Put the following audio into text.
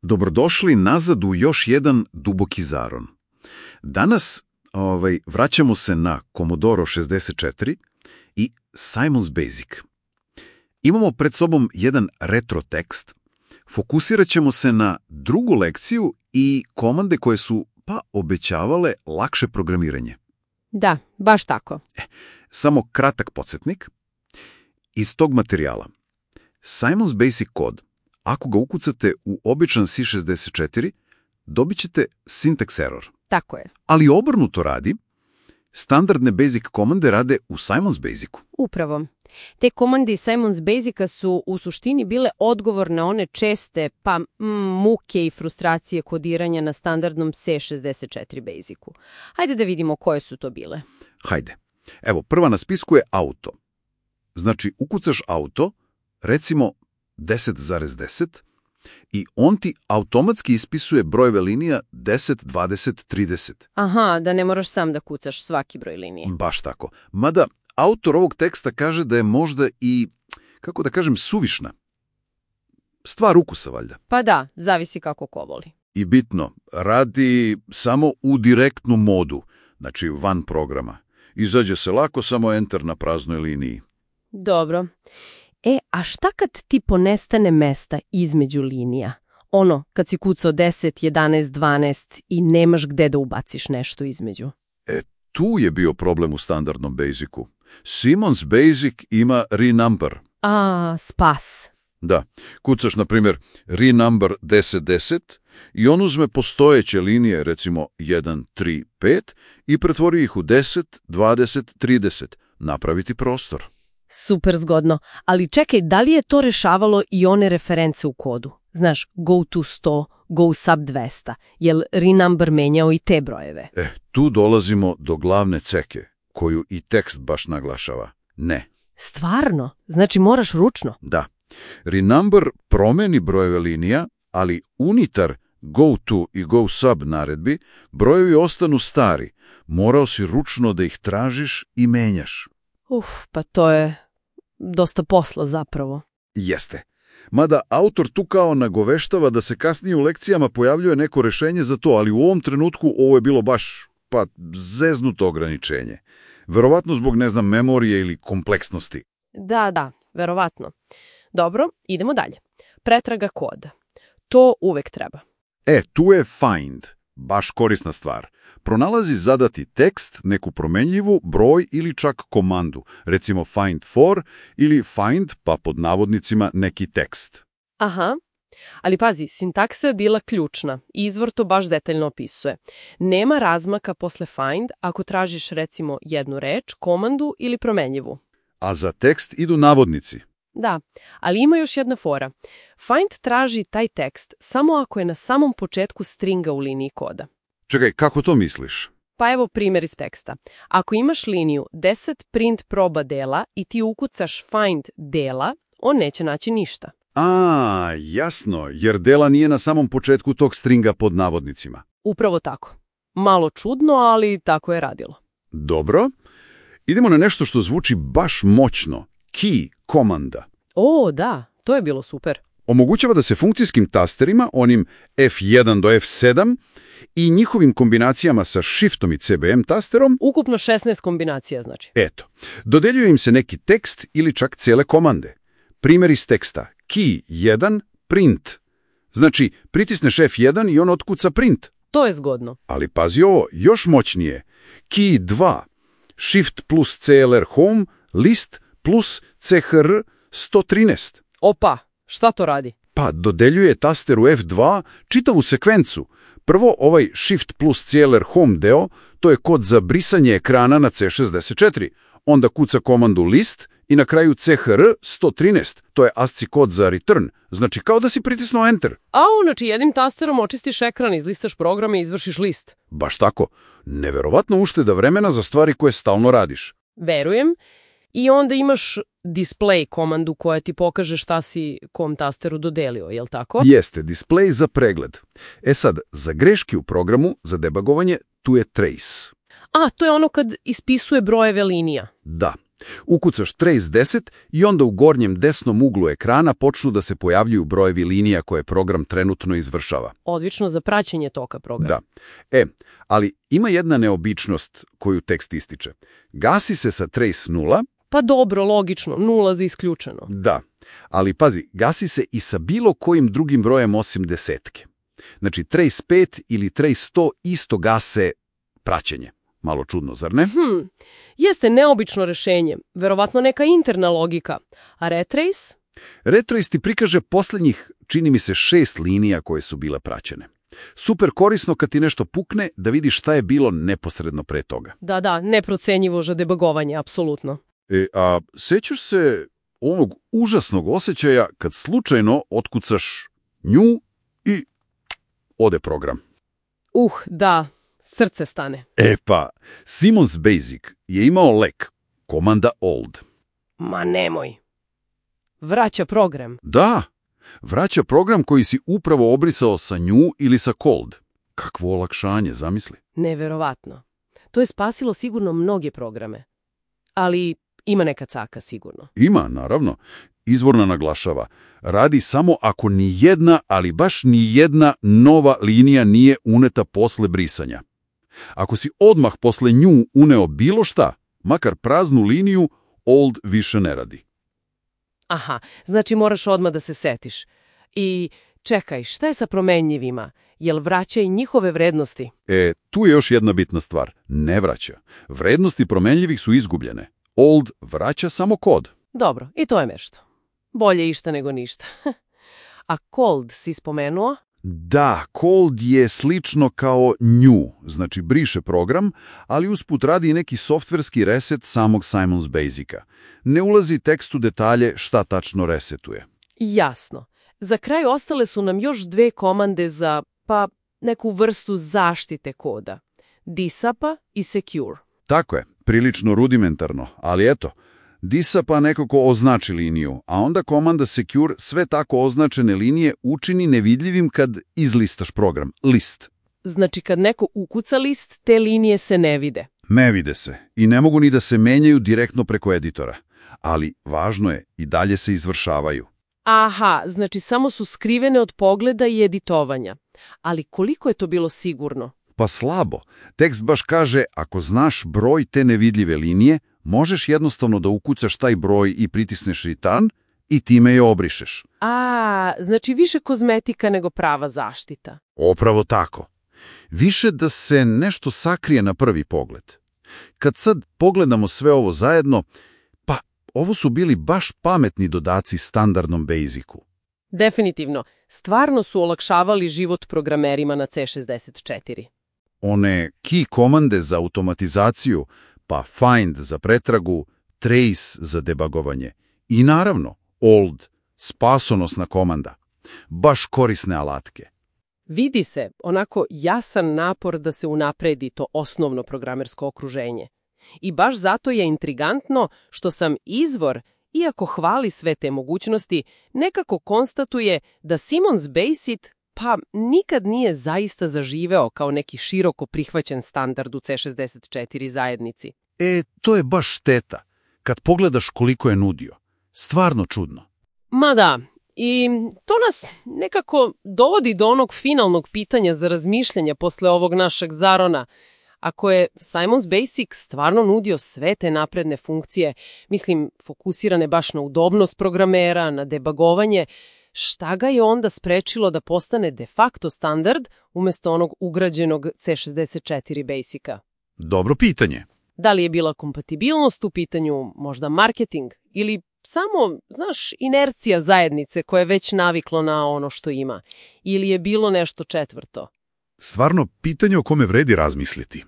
Dobrodošli nazad u još jedan duboki zaron. Danas vraćamo se na Commodore 64 i Simon's Basic. Imamo pred sobom jedan retro tekst, fokusirat ćemo se na drugu lekciju i komande koje su obećavale lakše programiranje. Da, baš tako. Samo kratak podsjetnik. Iz tog materijala Simon's Basic kod, ako ga ukucate u običan C64, dobit ćete syntax error. Tako je. Ali obrnuto radi, standardne basic komande rade u Simon's Basicu. Upravo. Te komande iz Simon's Basica su u suštini bile odgovor na one česte muke i frustracije kodiranja na standardnom C64 Basicu. Hajde da vidimo koje su to bile. Hajde. Evo, prva na spisku je auto. Znači, ukucaš auto, recimo 10,10 i on ti automatski ispisuje brojeve linija 10, 20, 30. Aha, da ne moraš sam da kucaš svaki broj linije. Baš tako. Mada autor ovog teksta kaže da je možda i, kako da kažem, suvišna. Stvar ukusa, valjda. Pa da, zavisi kako ko voli. I bitno, radi samo u direktnu modu, znači van programa. Izađe se lako, samo enter na praznoj liniji. Dobro. A šta kad ti ponestane mesta između linija? Ono, kad si kucao 10, 11, 12 i nemaš gde da ubaciš nešto između. Tu je bio problem u standardnom Basicu. Simon's Basic ima renumber. Spas. Da. Kucaš, na primjer, renumber 1010 i on uzme postojeće linije, recimo 1, 3, 5, i pretvori ih u 10, 20, 30. Napraviti prostor. Super zgodno, ali čekaj, da li je to rešavalo i one reference u kodu? Znaš, go to 100, go sub 200, jel renumber menjao i te brojeve? Tu dolazimo do glavne ceke, koju i tekst baš naglašava. Ne. Stvarno? Znači moraš ručno? Da. Renumber promeni brojeve linija, ali unitar go to i go sub naredbi brojevi ostanu stari. Morao si ručno da ih tražiš i menjaš. Pa to je dosta posla zapravo. Jeste. Mada autor tu kao nagoveštava da se kasnije u lekcijama pojavljuje neko rešenje za to, ali u ovom trenutku ovo je bilo baš zeznuto ograničenje. Verovatno zbog, memorije ili kompleksnosti. Da, verovatno. Dobro, idemo dalje. Pretraga koda. To uvek treba. Tu je find. Baš korisna stvar. Pronalazi zadati tekst, neku promenljivu, broj ili čak komandu. Recimo find for ili find, pod navodnicima, neki tekst. Aha, ali pazi, sintaksa je bila ključna i izvor to baš detaljno opisuje. Nema razmaka posle find ako tražiš recimo jednu reč, komandu ili promenljivu. A za tekst idu navodnici. Da, ali ima još jedna fora. Find traži taj tekst samo ako je na samom početku stringa u liniji koda. Čekaj, kako to misliš? Pa evo primjer iz teksta. Ako imaš liniju 10 print proba dela i ti ukucaš find dela, on neće naći ništa. Jasno, jer dela nije na samom početku tog stringa pod navodnicima. Upravo tako. Malo čudno, ali tako je radilo. Dobro. Idemo na nešto što zvuči baš moćno. Key komanda. Da, to je bilo super. Omogućava da se funkcijskim tasterima, onim F1 do F7, i njihovim kombinacijama sa Shiftom i CBM tasterom, ukupno 16 kombinacija znači. Dodeljuje im se neki tekst ili čak cijele komande. Primjer iz teksta. Key 1, print. Znači, pritisneš F1 i on otkuca print. To je zgodno. Ali pazi ovo, još moćnije. Key 2, Shift plus CLR home, list plus CHR 113. Opa, šta to radi? Dodeljuje tasteru F2 čitavu sekvencu. Prvo, ovaj Shift plus CLR home deo, to je kod za brisanje ekrana na C64. Onda kuca komandu list i na kraju CHR 113. To je ASCII kod za return. Znači kao da si pritisnuo enter. Znači jednim tasterom očistiš ekran, izlistaš programe i izvršiš list. Baš tako. Neverovatno ušteda vremena za stvari koje stalno radiš. Verujem. I onda imaš display komandu koja ti pokaže šta si kom tasteru dodelio, jel tako? Jeste, display za pregled. Sad, za greške u programu, za debugovanje, tu je trace. To je ono kad ispisuje brojeve linija. Da. Ukucaš trace 10 i onda u gornjem desnom uglu ekrana počnu da se pojavljuju brojevi linija koje program trenutno izvršava. Odlično za praćenje toka programa. Da. Ali ima jedna neobičnost koju tekst ističe. Gasi se sa trace 0. Pa dobro, logično, 0 za isključeno. Da, ali pazi, gasi se i sa bilo kojim drugim brojem osim desetke. Znači, trace 5 ili trace 100 isto gase praćenje. Malo čudno, zar ne? Jeste neobično rešenje, verovatno neka interna logika. A retrace? Retrace ti prikaže posljednjih, čini mi se, 6 linija koje su bile praćene. Super korisno kad ti nešto pukne da vidiš šta je bilo neposredno pre toga. Da, neprocenjivo za debagovanje, apsolutno. A sećaš se onog užasnog osjećaja kad slučajno otkucaš nju i ode program? Da, srce stane. Simon's Basic je imao lek, komanda old. Ma nemoj. Vraća program. Da, vraća program koji si upravo obrisao sa nju ili sa cold. Kakvo olakšanje, zamisli. Neverovatno. To je spasilo sigurno mnoge programe. Ali ima neka caka sigurno. Ima, naravno. Izvorno naglašava. Radi samo ako ni jedna, ali baš ni jedna nova linija nije uneta posle brisanja. Ako si odmah posle nju uneo bilo šta, makar praznu liniju, old više ne radi. Aha, znači moraš odmah da se setiš. I čekaj, šta je sa promenljivima? Jel vraća i njihove vrednosti? Tu je još jedna bitna stvar. Ne vraća. Vrednosti promenljivih su izgubljene. Old vraća samo kod. Dobro, i to je nešto. Bolje išta nego ništa. A cold si spomenuo? Da, cold je slično kao nju, znači briše program, ali usput radi neki softverski reset samog Simon's Basica. Ne ulazi tekst u detalje šta tačno resetuje. Jasno. Za kraj ostale su nam još 2 komande za, neku vrstu zaštite koda. Disapa i secure. Tako je, prilično rudimentarno, ali eto, disapa nekako označi liniju, a onda komanda secure sve tako označene linije učini nevidljivim kad izlistaš program, list. Znači kad neko ukuca list, te linije se ne vide. Ne vide se i ne mogu ni da se menjaju direktno preko editora, ali važno je, i dalje se izvršavaju. Aha, znači samo su skrivene od pogleda i editovanja. Ali koliko je to bilo sigurno? Pa slabo. Tekst baš kaže, ako znaš broj te nevidljive linije, možeš jednostavno da ukucaš taj broj i pritisneš return i time je obrišeš. Znači više kozmetika nego prava zaštita. Upravo tako. Više da se nešto sakrije na prvi pogled. Kad sad pogledamo sve ovo zajedno, ovo su bili baš pametni dodaci standardnom Basicu. Definitivno. Stvarno su olakšavali život programerima na C64. One key komande za automatizaciju, pa find za pretragu, trace za debagovanje i naravno old, spasonosna komanda. Baš korisne alatke. Vidi se onako jasan napor da se unapredi to osnovno programersko okruženje. I baš zato je intrigantno što sam izvor, iako hvali sve te mogućnosti, nekako konstatuje da Simon's Basic nikad nije zaista zaživeo kao neki široko prihvaćen standard u C64 zajednici. To je baš šteta, kad pogledaš koliko je nudio. Stvarno čudno. Ma da, i to nas nekako dovodi do onog finalnog pitanja za razmišljanje posle ovog našeg zarona. Ako je Simon's Basic stvarno nudio sve te napredne funkcije, mislim, fokusirane baš na udobnost programera, na debagovanje, šta ga je onda sprečilo da postane de facto standard umjesto onog ugrađenog C64 Basica? Dobro pitanje. Da li je bila kompatibilnost u pitanju, možda marketing, ili samo, inercija zajednice koja je već naviklo na ono što ima? Ili je bilo nešto četvrto? Stvarno pitanje o kome vredi razmisliti.